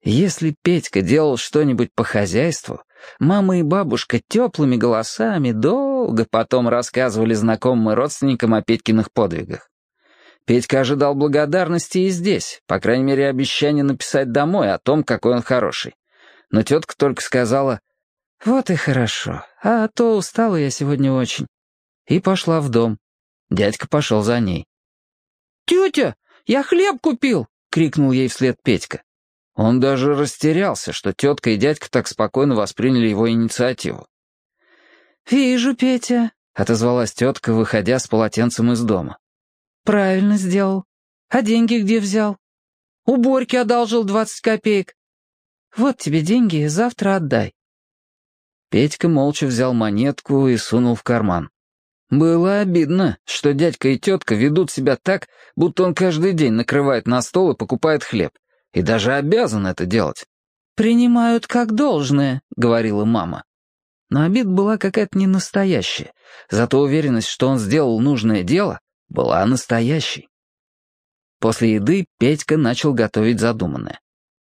Если Петька делал что-нибудь по хозяйству, мама и бабушка теплыми голосами долго потом рассказывали знакомым и родственникам о Петькиных подвигах. Петька ожидал благодарности и здесь, по крайней мере, обещания написать домой о том, какой он хороший. Но тетка только сказала: «Вот и хорошо, а то устала я сегодня очень». И пошла в дом. Дядька пошел за ней. «Тетя, я хлеб купил!» — крикнул ей вслед Петька. Он даже растерялся, что тетка и дядька так спокойно восприняли его инициативу. «Вижу, Петя», — отозвалась тетка, выходя с полотенцем из дома. «Правильно сделал. А деньги где взял?» «У Борьки одолжил 20 копеек». «Вот тебе деньги, завтра отдай». Петька молча взял монетку и сунул в карман. Было обидно, что дядька и тетка ведут себя так, будто он каждый день накрывает на стол и покупает хлеб, и даже обязан это делать. «Принимают как должное», — говорила мама. Но обида была какая-то ненастоящая, зато уверенность, что он сделал нужное дело, была настоящей. После еды Петька начал готовить задуманное.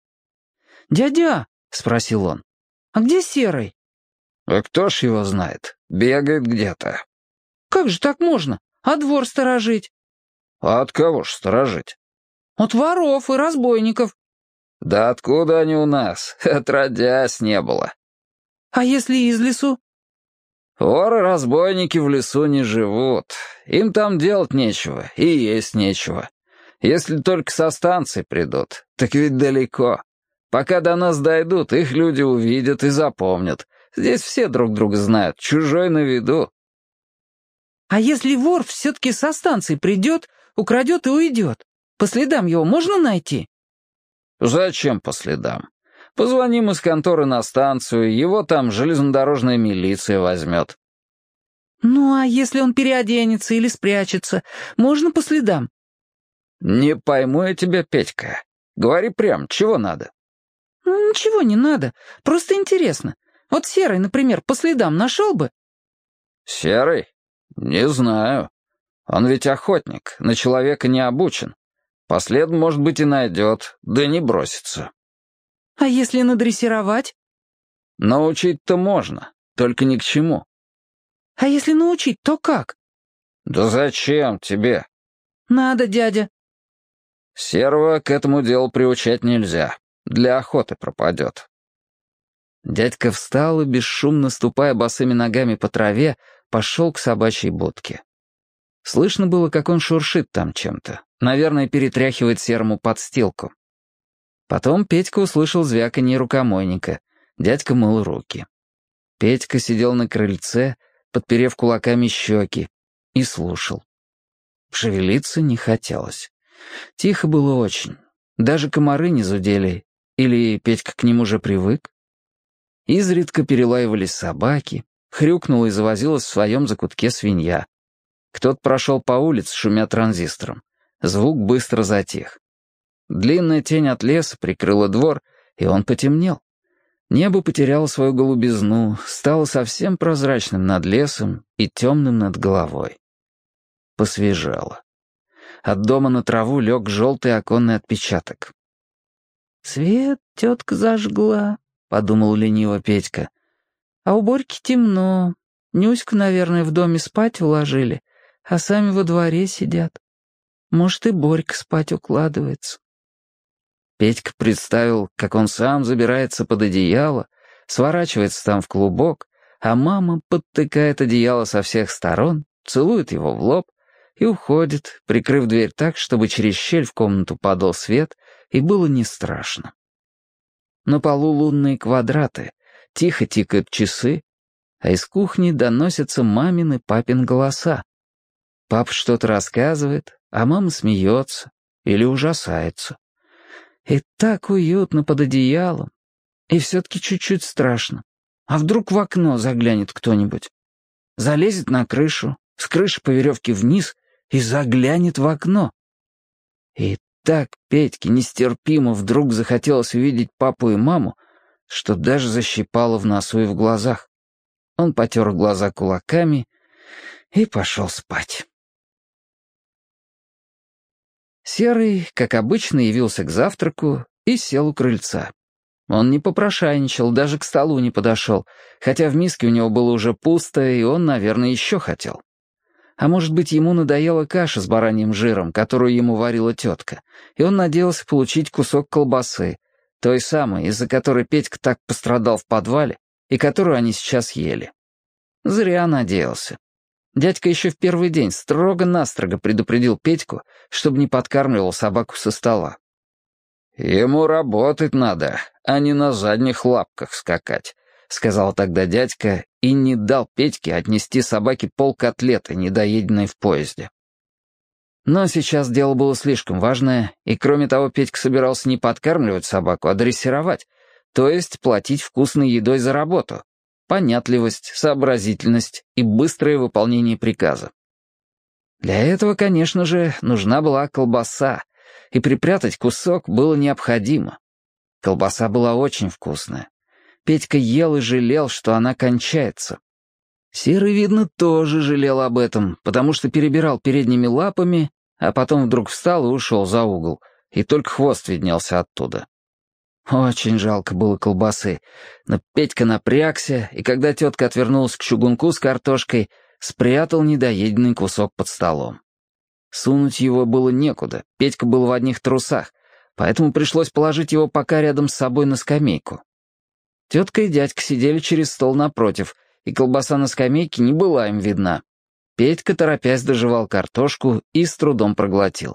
«Дядя», — спросил он, — «а где Серый?» «А кто ж его знает? Бегает где-то». «Как же так можно? А двор сторожить?» «А от кого ж сторожить?» «От воров и разбойников». «Да откуда они у нас? Отродясь не было». «А если из лесу?» «Воры-разбойники в лесу не живут. Им там делать нечего и есть нечего. Если только со станции придут, так ведь далеко. Пока до нас дойдут, их люди увидят и запомнят. Здесь все друг друга знают, чужой на виду». «А если вор все-таки со станции придет, украдет и уйдет, по следам его можно найти?» «Зачем по следам? Позвоним из конторы на станцию, его там железнодорожная милиция возьмет». «Ну, а если он переоденется или спрячется, можно по следам?» «Не пойму я тебя, Петька. Говори прям, чего надо?» «Ничего не надо, просто интересно. Вот Серый, например, по следам нашел бы?» «Серый? Не знаю. Он ведь охотник, на человека не обучен. По следу, может быть, и найдет, да не бросится». «А если надрессировать?» «Научить-то можно, только ни к чему». «А если научить, то как?» «Да зачем тебе?» «Надо, дядя». «Серого к этому делу приучать нельзя. Для охоты пропадет». Дядька встал и, бесшумно ступая босыми ногами по траве, пошел к собачьей будке. Слышно было, как он шуршит там чем-то. Наверное, перетряхивает Серому подстилку. Потом Петька услышал звяканье рукомойника. Дядька мыл руки. Петька сидел на крыльце, подперев кулаками щеки, и слушал. Шевелиться не хотелось. Тихо было очень. Даже комары не зудели. Или Петька к ним уже привык? Изредка перелаивались собаки, хрюкнула и завозилась в своем закутке свинья. Кто-то прошел по улице, шумя транзистором. Звук быстро затих. Длинная тень от леса прикрыла двор, и он потемнел. Небо потеряло свою голубизну, стало совсем прозрачным над лесом и темным над головой. Посвежело. От дома на траву лег желтый оконный отпечаток. «Свет тетка зажгла», — подумал лениво Петька. «А у Борьки темно. Нюську, наверное, в доме спать уложили, а сами во дворе сидят. Может, и Борька спать укладывается». Петька представил, как он сам забирается под одеяло, сворачивается там в клубок, а мама подтыкает одеяло со всех сторон, целует его в лоб и уходит, прикрыв дверь так, чтобы через щель в комнату падал свет, и было не страшно. На полу лунные квадраты, тихо тикают часы, а из кухни доносятся мамин и папин голоса. Папа что-то рассказывает, а мама смеется или ужасается. И так уютно под одеялом, и все-таки чуть-чуть страшно. А вдруг в окно заглянет кто-нибудь? Залезет на крышу, с крыши по веревке вниз и заглянет в окно. И так Петьке нестерпимо вдруг захотелось увидеть папу и маму, что даже защипало в носу и в глазах. Он потер глаза кулаками и пошел спать. Серый, как обычно, явился к завтраку и сел у крыльца. Он не попрошайничал, даже к столу не подошел, хотя в миске у него было уже пусто, и он, наверное, еще хотел. А может быть, ему надоела каша с бараньим жиром, которую ему варила тетка, и он надеялся получить кусок колбасы, той самой, из-за которой Петька так пострадал в подвале, и которую они сейчас ели. Зря надеялся. Дядька еще в первый день строго-настрого предупредил Петьку, чтобы не подкармливал собаку со стола. «Ему работать надо, а не на задних лапках скакать», — сказал тогда дядька и не дал Петьке отнести собаке полкотлеты, недоеденной в поезде. Но сейчас дело было слишком важное, и кроме того Петька собирался не подкармливать собаку, а дрессировать, то есть платить вкусной едой за работу. Понятливость, сообразительность и быстрое выполнение приказа. Для этого, конечно же, нужна была колбаса, и припрятать кусок было необходимо. Колбаса была очень вкусная. Петька ел и жалел, что она кончается. Серый, видно, тоже жалел об этом, потому что перебирал передними лапами, а потом вдруг встал и ушел за угол, и только хвост виднелся оттуда. Очень жалко было колбасы, но Петька напрягся, и когда тетка отвернулась к чугунку с картошкой, спрятал недоеденный кусок под столом. Сунуть его было некуда, Петька был в одних трусах, поэтому пришлось положить его пока рядом с собой на скамейку. Тетка и дядька сидели через стол напротив, и колбаса на скамейке не была им видна. Петька, торопясь, дожевал картошку и с трудом проглотил.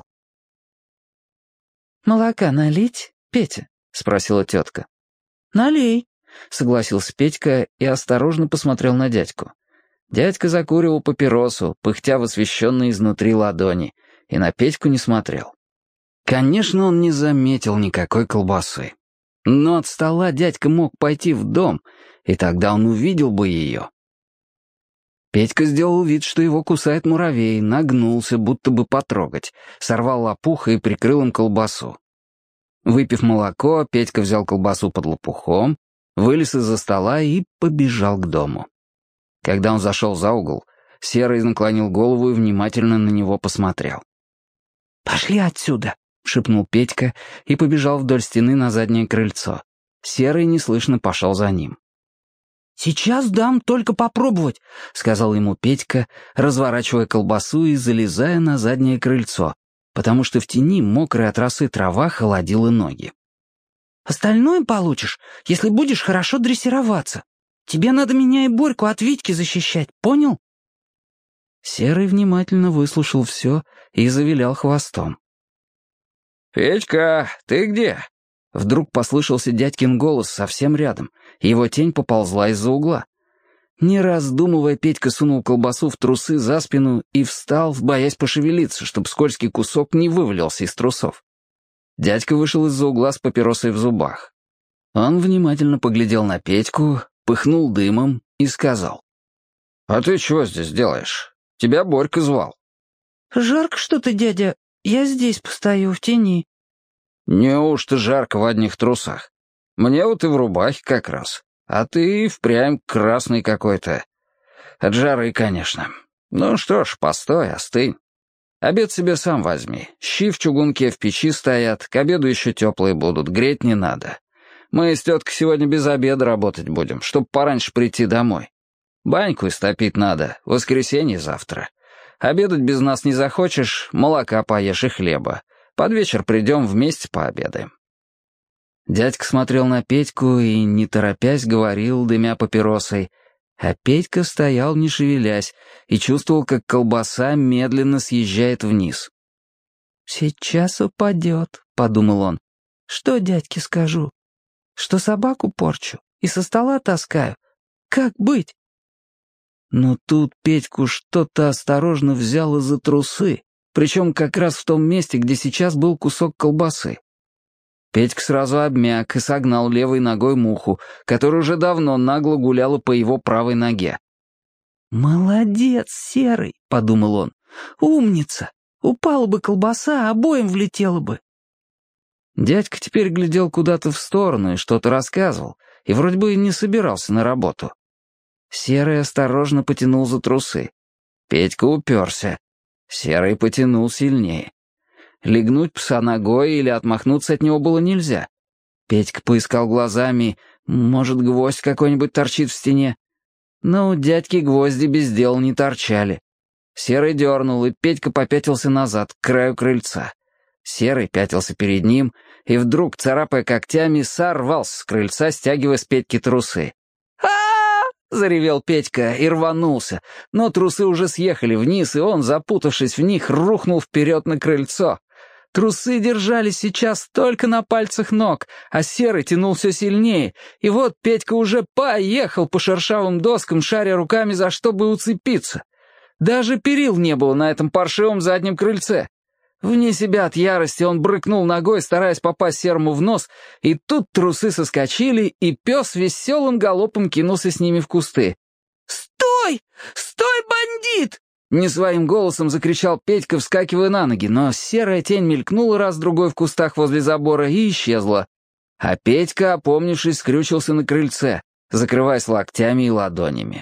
«Молока налить, Петя?» — спросила тетка. «Налей», — согласился Петька и осторожно посмотрел на дядьку. Дядька закуривал папиросу, пыхтя в освещенной изнутри ладони, и на Петьку не смотрел. Конечно, он не заметил никакой колбасы. Но от стола дядька мог пойти в дом, и тогда он увидел бы ее. Петька сделал вид, что его кусает муравей, нагнулся, будто бы потрогать, сорвал лопух и прикрыл им колбасу. Выпив молоко, Петька взял колбасу под лопухом, вылез из-за стола и побежал к дому. Когда он зашел за угол, Серый наклонил голову и внимательно на него посмотрел. «Пошли отсюда!» — шепнул Петька и побежал вдоль стены на заднее крыльцо. Серый неслышно пошел за ним. «Сейчас дам, только попробовать», — сказал ему Петька, разворачивая колбасу и залезая на заднее крыльцо, потому что в тени мокрая от росы трава холодила ноги. «Остальное получишь, если будешь хорошо дрессироваться. Тебе надо меня и Борьку от Витьки защищать, понял?» Серый внимательно выслушал все и завилял хвостом. «Петька, ты где?» Вдруг послышался дядькин голос совсем рядом, и его тень поползла из-за угла. Не раздумывая, Петька сунул колбасу в трусы за спину и встал, боясь пошевелиться, чтобы скользкий кусок не вывалился из трусов. Дядька вышел из-за угла с папиросой в зубах. Он внимательно поглядел на Петьку, пыхнул дымом и сказал. «А ты чего здесь делаешь? Тебя Борька звал». «Жарко что-то, дядя. Я здесь постою, в тени». «Неужто жарко в одних трусах? Мне вот и в рубахе как раз. А ты впрямь красный какой-то. От жары, конечно. Ну что ж, постой, остынь. Обед себе сам возьми. Щи в чугунке в печи стоят, к обеду еще теплые будут, греть не надо. Мы с теткой сегодня без обеда работать будем, чтоб пораньше прийти домой. Баньку истопить надо, воскресенье завтра. Обедать без нас не захочешь, молока поешь и хлеба. Под вечер придем, вместе пообедаем». Дядька смотрел на Петьку и, не торопясь, говорил, дымя папиросой, а Петька стоял, не шевелясь, и чувствовал, как колбаса медленно съезжает вниз. «Сейчас упадет», — подумал он. «Что дядьке скажу? Что собаку порчу и со стола таскаю? Как быть?» Но тут Петьку что-то осторожно взяло за трусы, причем как раз в том месте, где сейчас был кусок колбасы. Петька сразу обмяк и согнал левой ногой муху, которая уже давно нагло гуляла по его правой ноге. «Молодец, Серый», — подумал он, — «умница! Упала бы колбаса, обоим влетела бы». Дядька теперь глядел куда-то в сторону и что-то рассказывал, и вроде бы не собирался на работу. Серый осторожно потянул за трусы. Петька уперся. Серый потянул сильнее. Легнуть пса ногой или отмахнуться от него было нельзя. Петька поискал глазами, может, гвоздь какой-нибудь торчит в стене. Но у дядьки гвозди без дела не торчали. Серый дернул, и Петька попятился назад, к краю крыльца. Серый пятился перед ним, и вдруг, царапая когтями, сорвался с крыльца, стягивая с Петьки трусы. Заревел Петька и рванулся, но трусы уже съехали вниз, и он, запутавшись в них, рухнул вперед на крыльцо. Трусы держались сейчас только на пальцах ног, а Серый тянул все сильнее, и вот Петька уже поехал по шершавым доскам, шаря руками, за что бы уцепиться. Даже перил не было на этом паршивом заднем крыльце. Вне себя от ярости он брыкнул ногой, стараясь попасть Серому в нос, и тут трусы соскочили, и пес веселым галопом кинулся с ними в кусты. «Стой! Стой, бандит!» Не своим голосом закричал Петька, вскакивая на ноги, но серая тень мелькнула раз-другой в кустах возле забора и исчезла. А Петька, опомнившись, скрючился на крыльце, закрываясь локтями и ладонями.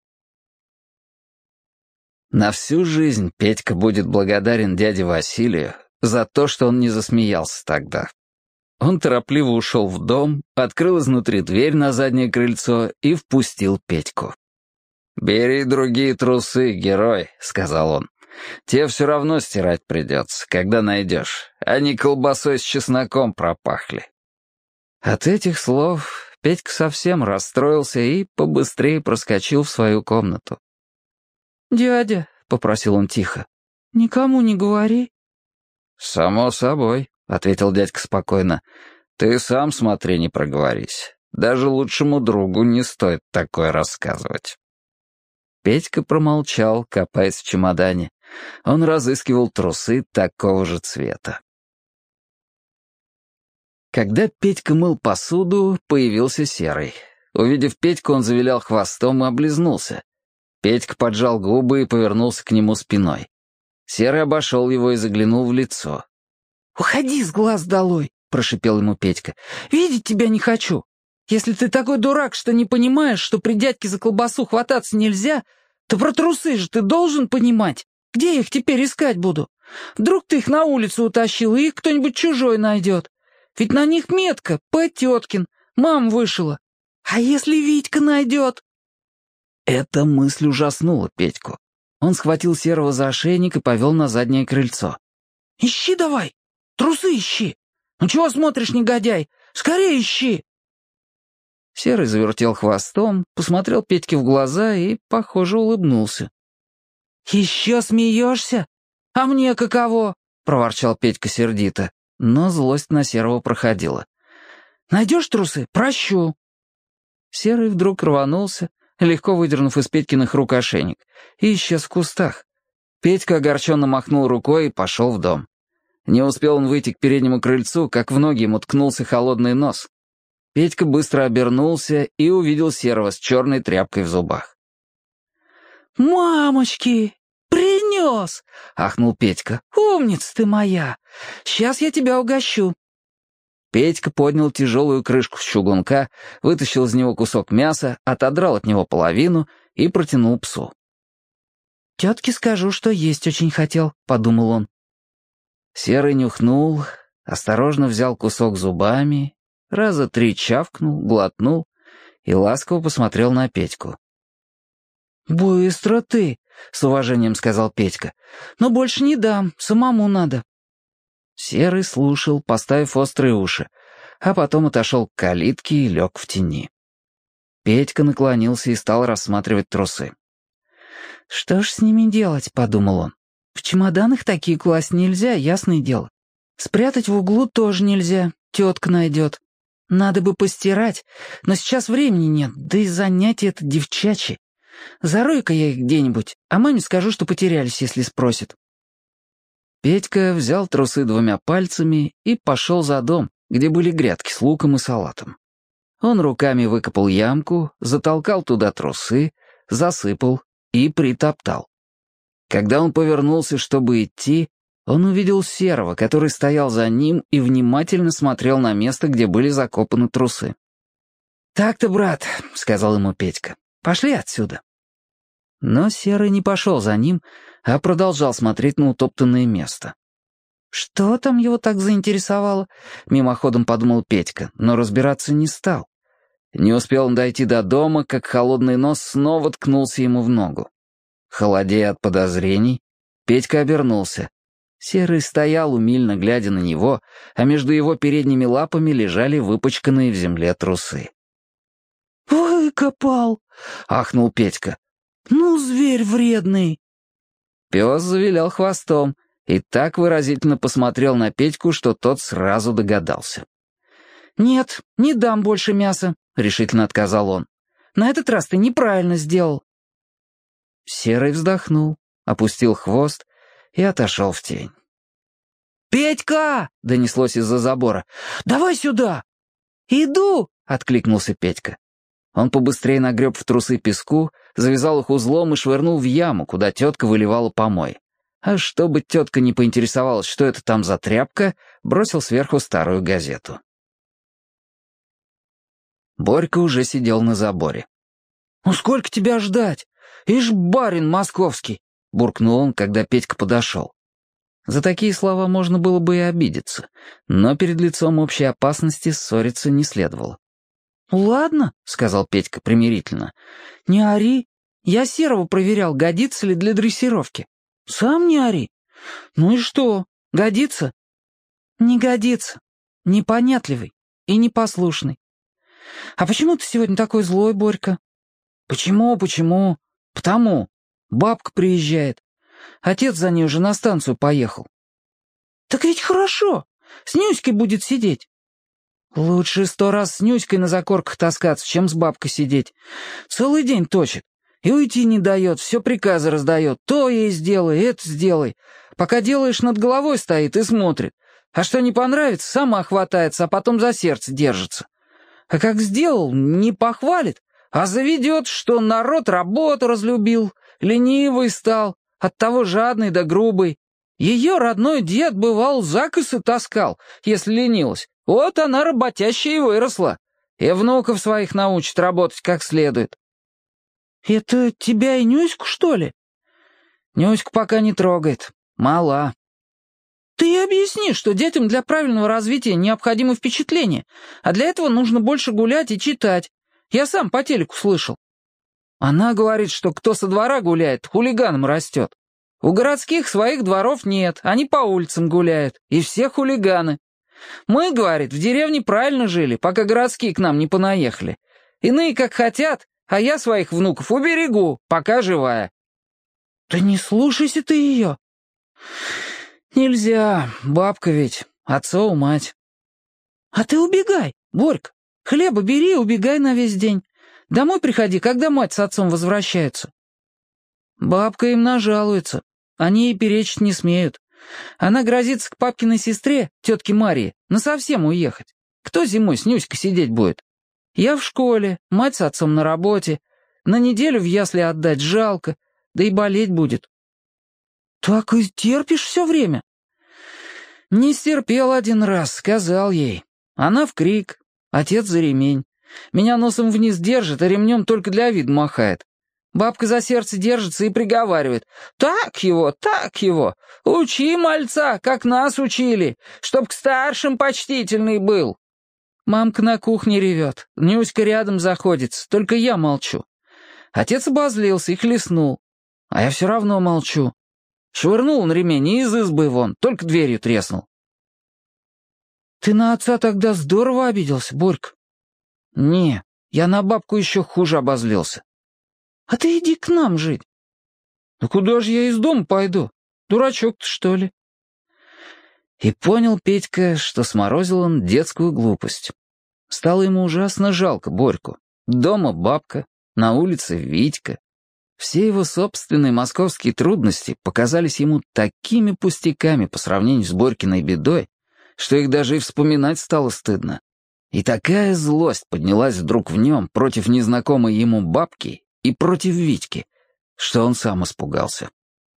На всю жизнь Петька будет благодарен дяде Василию за то, что он не засмеялся тогда. Он торопливо ушел в дом, открыл изнутри дверь на заднее крыльцо и впустил Петьку. «Бери другие трусы, герой», — сказал он. «Те все равно стирать придется, когда найдешь. Они колбасой с чесноком пропахли». От этих слов Петька совсем расстроился и побыстрее проскочил в свою комнату. «Дядя», — попросил он тихо, — «никому не говори». «Само собой», — ответил дядька спокойно. «Ты сам смотри, не проговорись. Даже лучшему другу не стоит такое рассказывать». Петька промолчал, копаясь в чемодане. Он разыскивал трусы такого же цвета. Когда Петька мыл посуду, появился Серый. Увидев Петьку, он завилял хвостом и облизнулся. Петька поджал губы и повернулся к нему спиной. Серый обошел его и заглянул в лицо. «Уходи с глаз долой!» — прошипел ему Петька. «Видеть тебя не хочу. Если ты такой дурак, что не понимаешь, что при дядьке за колбасу хвататься нельзя, то про трусы же ты должен понимать. Где я их теперь искать буду? Вдруг ты их на улицу утащил, и их кто-нибудь чужой найдет. Ведь на них метка П. Теткин, мама вышила. А если Витька найдет?» Эта мысль ужаснула Петьку. Он схватил Серого за ошейник и повел на заднее крыльцо. «Ищи давай! Трусы ищи! Ну чего смотришь, негодяй? Скорее ищи!» Серый завертел хвостом, посмотрел Петьке в глаза и, похоже, улыбнулся. «Еще смеешься? А мне каково?» — проворчал Петька сердито, но злость на Серого проходила. «Найдешь трусы? Прощу!» Серый вдруг рванулся, легко выдернув из Петькиных рук ошейник, и исчез в кустах. Петька огорченно махнул рукой и пошел в дом. Не успел он выйти к переднему крыльцу, как в ноги ему ткнулся холодный нос. Петька быстро обернулся и увидел Серого с черной тряпкой в зубах. «Мамочки, принес!» — ахнул Петька. «Умница ты моя! Сейчас я тебя угощу!» Петька поднял тяжелую крышку с чугунка, вытащил из него кусок мяса, отодрал от него половину и протянул псу. «Тетке скажу, что есть очень хотел», — подумал он. Серый нюхнул, осторожно взял кусок зубами, раза 3 чавкнул, глотнул и ласково посмотрел на Петьку. «Быстро ты», — с уважением сказал Петька, — «но больше не дам, самому надо». Серый слушал, поставив острые уши, а потом отошел к калитке и лег в тени. Петька наклонился и стал рассматривать трусы. «Что ж с ними делать?» — подумал он. «В чемоданах такие класть нельзя, ясное дело. Спрятать в углу тоже нельзя, тетка найдет. Надо бы постирать, но сейчас времени нет, да и занятие это девчачье. Зарою-ка я их где-нибудь, а маме скажу, что потерялись, если спросит». Петька взял трусы 2 пальцами и пошел за дом, где были грядки с луком и салатом. Он руками выкопал ямку, затолкал туда трусы, засыпал и притоптал. Когда он повернулся, чтобы идти, он увидел Серого, который стоял за ним и внимательно смотрел на место, где были закопаны трусы. «Так-то, брат», — сказал ему Петька, — «пошли отсюда». Но Серый не пошел за ним, а продолжал смотреть на утоптанное место. Что там его так заинтересовало? Мимоходом подумал Петька, но разбираться не стал. Не успел он дойти до дома, как холодный нос снова ткнулся ему в ногу. Холодея от подозрений, Петька обернулся. Серый стоял, умильно глядя на него, а между его передними лапами лежали выпачканные в земле трусы. «Выкопал!» — ахнул Петька. «Ну, зверь вредный!» Пес завилял хвостом и так выразительно посмотрел на Петьку, что тот сразу догадался. «Нет, не дам больше мяса», — решительно отказал он. «На этот раз ты неправильно сделал». Серый вздохнул, опустил хвост и отошел в тень. «Петька!» — донеслось из-за забора. «Давай сюда!» «Иду!» — откликнулся Петька. Он побыстрее нагреб в трусы песку, завязал их узлом и швырнул в яму, куда тетка выливала помой. А чтобы тетка не поинтересовалась, что это там за тряпка, бросил сверху старую газету. Борька уже сидел на заборе. «Ну сколько тебя ждать? Ишь, барин московский!» — буркнул он, когда Петька подошел. За такие слова можно было бы и обидеться, но перед лицом общей опасности ссориться не следовало. «Ладно», — сказал Петька примирительно, — «не ори. Я Серого проверял, годится ли для дрессировки. Сам не ори. Ну и что, годится?» «Не годится. Непонятливый и непослушный. А почему ты сегодня такой злой, Борька?» «Почему? Потому. Бабка приезжает. Отец за ней уже на станцию поехал». «Так ведь хорошо. С Нюськой будет сидеть». «Лучше 100 раз с Нюськой на закорках таскаться, чем с бабкой сидеть. Целый день точит. И уйти не дает, все приказы раздает. То ей сделай, это сделай. Пока делаешь, над головой стоит и смотрит. А что не понравится, сама хватается, а потом за сердце держится. А как сделал, не похвалит, а заведет, что народ работу разлюбил, ленивый стал, оттого жадный да грубый. Ее родной дед, бывал, закосы таскал, если ленилась. Вот она работящая и выросла. И внуков своих научит работать как следует». «Это тебя и Нюську, что ли?» «Нюську пока не трогает. Мала». «Ты объясни, что детям для правильного развития необходимо впечатление, а для этого нужно больше гулять и читать. Я сам по телеку слышал». «Она говорит, что кто со двора гуляет, хулиганом растет. У городских своих дворов нет, они по улицам гуляют, и все хулиганы. Мы, говорит, в деревне правильно жили, пока городские к нам не понаехали. Иные как хотят, а я своих внуков уберегу, пока живая». «Да не слушайся ты ее». «Нельзя, бабка ведь, отцову мать». «А ты убегай, Борька, хлеба бери и убегай на весь день. Домой приходи, когда мать с отцом возвращаются». «Бабка им нажалуется, они ей перечить не смеют. Она грозится к папкиной сестре, тетке Марии, насовсем уехать. Кто зимой с Нюськой сидеть будет? Я в школе, мать с отцом на работе. На неделю в ясли отдать жалко, да и болеть будет». «Так и терпишь все время?» «Не стерпел один раз, сказал ей. Она в крик, отец за ремень. Меня носом вниз держит, а ремнем только для вида махает. Бабка за сердце держится и приговаривает: так его, учи мальца, как нас учили, чтоб к старшим почтительный был». Мамка на кухне ревет, Нюська рядом заходится, только я молчу. Отец обозлился и хлестнул, а я все равно молчу. Швырнул он ремень и из избы вон, только дверью треснул. «Ты на отца тогда здорово обиделся, Борька?» «Не, я на бабку еще хуже обозлился». «А ты иди к нам жить». «Да куда же я из дома пойду? Дурачок ты, что ли?» И понял Петька, что сморозил он детскую глупость. Стало ему ужасно жалко Борьку. Дома бабка, на улице Витька. Все его собственные московские трудности показались ему такими пустяками по сравнению с Борькиной бедой, что их даже и вспоминать стало стыдно. И такая злость поднялась вдруг в нем против незнакомой ему бабки и против Витьки, что он сам испугался.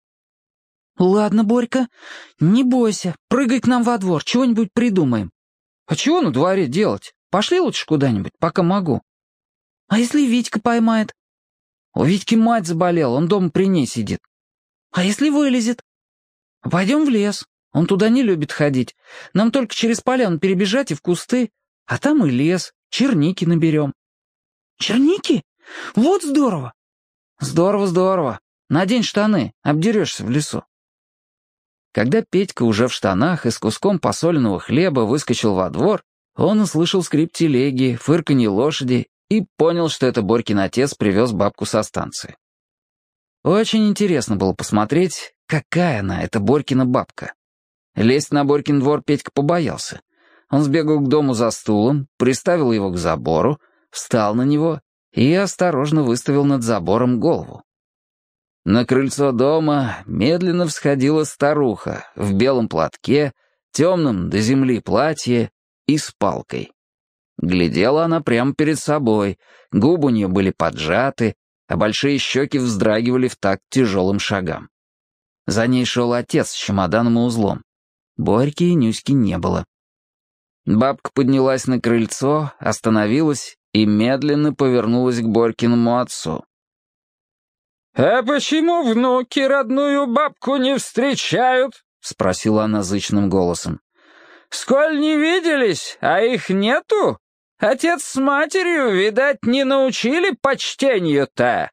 «Ладно, Борька, не бойся, прыгай к нам во двор, чего-нибудь придумаем». «А чего на дворе делать? Пошли лучше куда-нибудь, пока могу». «А если Витька поймает?» «У Витьки мать заболела, он дома при ней сидит». «А если вылезет?» «Пойдем в лес. Он туда не любит ходить. Нам только через поляну перебежать и в кусты. А там и лес, черники наберем». «Черники? Вот здорово!» «Здорово, здорово. Надень штаны, обдерешься в лесу». Когда Петька уже в штанах и с куском посоленного хлеба выскочил во двор, он услышал скрип телеги, фырканье лошади и понял, что это Борькин отец привез бабку со станции. Очень интересно было посмотреть, какая она, эта Борькина бабка. Лезть на Борькин двор Петька побоялся. Он сбегал к дому за стулом, приставил его к забору, встал на него и осторожно выставил над забором голову. На крыльцо дома медленно всходила старуха в белом платке, темном до земли платье и с палкой. Глядела она прямо перед собой, губы у нее были поджаты, а большие щеки вздрагивали в такт тяжелым шагам. За ней шел отец с чемоданом и узлом. Борьки и Нюськи не было. Бабка поднялась на крыльцо, остановилась и медленно повернулась к Борькиному отцу. «А почему внуки родную бабку не встречают?» — спросила она зычным голосом. «Сколь не виделись, а их нету? Отец с матерью, видать, не научили почтению-то?»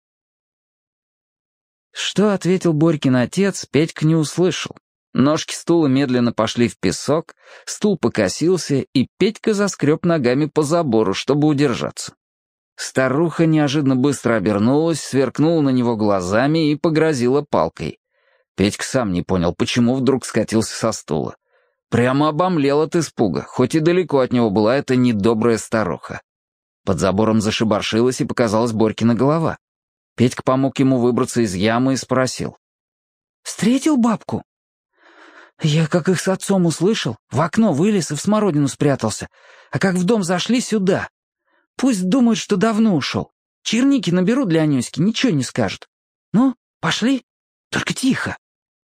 Что ответил Борькин отец, Петька не услышал. Ножки стула медленно пошли в песок, стул покосился, и Петька заскреб ногами по забору, чтобы удержаться. Старуха неожиданно быстро обернулась, сверкнула на него глазами и погрозила палкой. Петька сам не понял, почему вдруг скатился со стула. Прямо обомлел от испуга, хоть и далеко от него была эта недобрая старуха. Под забором зашибаршилась и показалась Борькина голова. Петька помог ему выбраться из ямы и спросил. «Встретил бабку?» «Я, как их с отцом услышал, в окно вылез и в смородину спрятался, а как в дом зашли сюда. Пусть думают, что давно ушел. Черники наберу для Анюськи, ничего не скажут. Ну, пошли, только тихо».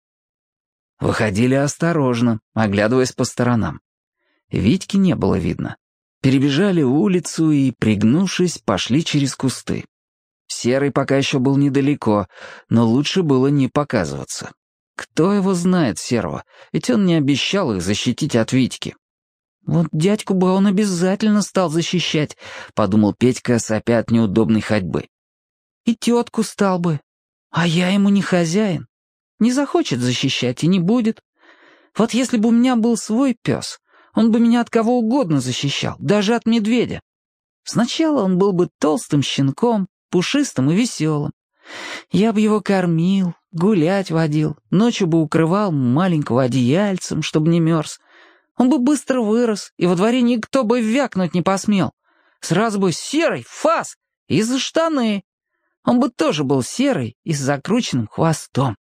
Выходили осторожно, оглядываясь по сторонам. Витьки не было видно. Перебежали улицу и, пригнувшись, пошли через кусты. Серый пока еще был недалеко, но лучше было не показываться. Кто его знает, Серого, ведь он не обещал их защитить от Витьки. «Вот дядьку бы он обязательно стал защищать», — подумал Петька, сопя от неудобной ходьбы. «И тетку стал бы. А я ему не хозяин. Не захочет защищать и не будет. Вот если бы у меня был свой пес, он бы меня от кого угодно защищал, даже от медведя. Сначала он был бы толстым щенком, пушистым и веселым. Я бы его кормил, гулять водил, ночью бы укрывал маленького одеяльцем, чтобы не мерз. Он бы быстро вырос, и во дворе никто бы вякнуть не посмел. Сразу бы серый, фас, и за штаны. Он бы тоже был серый и с закрученным хвостом».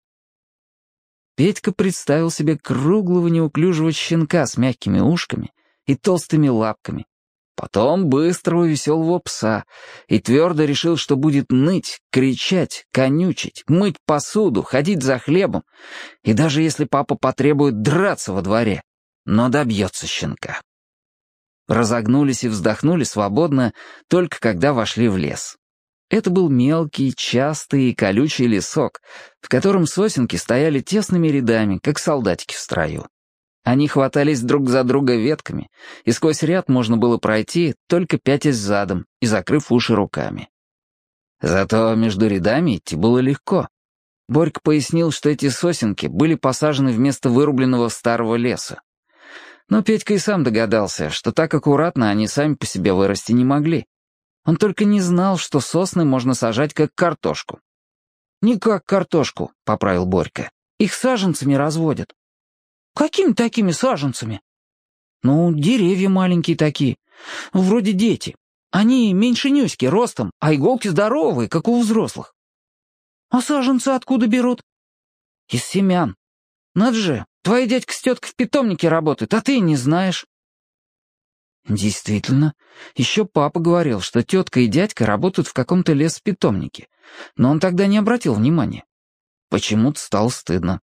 Петька представил себе круглого неуклюжего щенка с мягкими ушками и толстыми лапками. Потом быстрого веселого пса и твердо решил, что будет ныть, кричать, конючить, мыть посуду, ходить за хлебом, и даже если папа потребует драться во дворе, но добьется щенка. Разогнулись и вздохнули свободно, только когда вошли в лес. Это был мелкий, частый и колючий лесок, в котором сосенки стояли тесными рядами, как солдатики в строю. Они хватались друг за друга ветками, и сквозь ряд можно было пройти, только пятясь задом и закрыв уши руками. Зато между рядами идти было легко. Борька пояснил, что эти сосенки были посажены вместо вырубленного старого леса. Но Петька и сам догадался, что так аккуратно они сами по себе вырасти не могли. Он только не знал, что сосны можно сажать как картошку. «Не как картошку», — поправил Борька. «Их саженцами разводят». «Какими такими саженцами?» «Ну, деревья маленькие такие, вроде дети. Они меньше Нюськи ростом, а иголки здоровые, как у взрослых». «А саженцы откуда берут?» «Из семян. Надо же, твоя дядька с теткой в питомнике работают, а ты и не знаешь». Действительно, еще папа говорил, что тетка и дядька работают в каком-то леспитомнике, но он тогда не обратил внимания. Почему-то стало стыдно.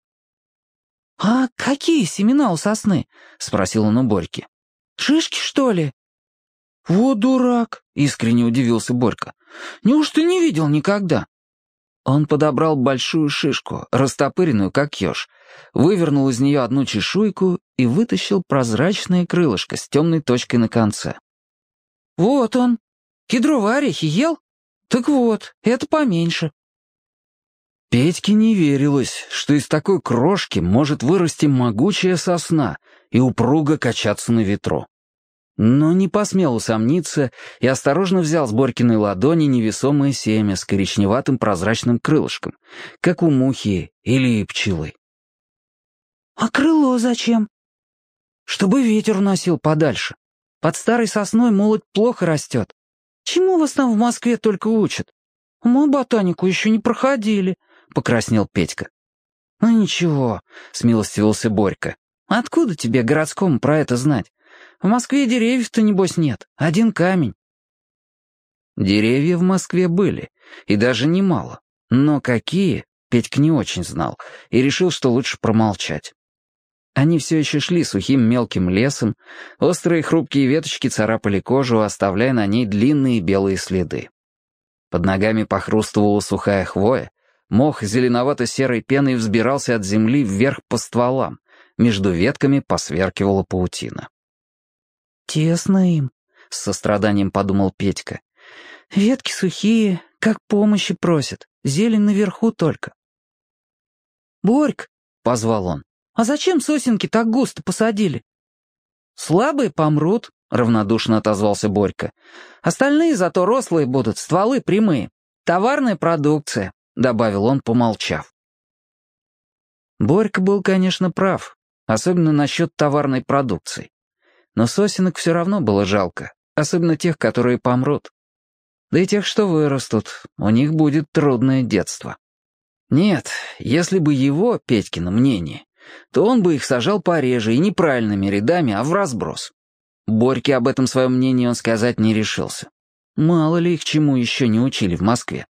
«А какие семена у сосны?» — спросил он у Борьки. «Шишки, что ли?» «Вот дурак!» — искренне удивился Борька. «Неужто не видел никогда?» Он подобрал большую шишку, растопыренную, как еж, вывернул из нее одну чешуйку и вытащил прозрачное крылышко с темной точкой на конце. «Вот он. Кедровые орехи ел? Так вот, это поменьше». Петьке не верилось, что из такой крошки может вырасти могучая сосна и упруго качаться на ветру. Но не посмел усомниться и осторожно взял с Борькиной ладони невесомое семя с коричневатым прозрачным крылышком, как у мухи или пчелы. «А крыло зачем?» «Чтобы ветер уносил подальше. Под старой сосной молоть плохо растет. Чему вас там в Москве только учат? Мы ботанику еще не проходили», — покраснел Петька. «Ну ничего», — смилостивился Борька. «Откуда тебе, городскому, про это знать? В Москве деревьев-то, небось, нет. Один камень». Деревья в Москве были, и даже немало. Но какие, Петька не очень знал, и решил, что лучше промолчать. Они все еще шли сухим мелким лесом, острые хрупкие веточки царапали кожу, оставляя на ней длинные белые следы. Под ногами похрустывала сухая хвоя, мох зеленовато-серой пеной взбирался от земли вверх по стволам, между ветками посверкивала паутина. «Тесно им», — с состраданием подумал Петька. «Ветки сухие, как помощи просят, зелень наверху только». «Борька», — позвал он, — «а зачем сосенки так густо посадили?» «Слабые помрут», — равнодушно отозвался Борька. «Остальные зато рослые будут, стволы прямые. Товарная продукция», — добавил он, помолчав. Борька был, конечно, прав, особенно насчет товарной продукции. Но сосенок все равно было жалко, особенно тех, которые помрут. Да и тех, что вырастут, у них будет трудное детство. Нет, если бы его, Петькино, мнение, то он бы их сажал пореже и не правильными рядами, а вразброс. Борьке об этом своем мнении он сказать не решился. Мало ли их чему еще не учили в Москве.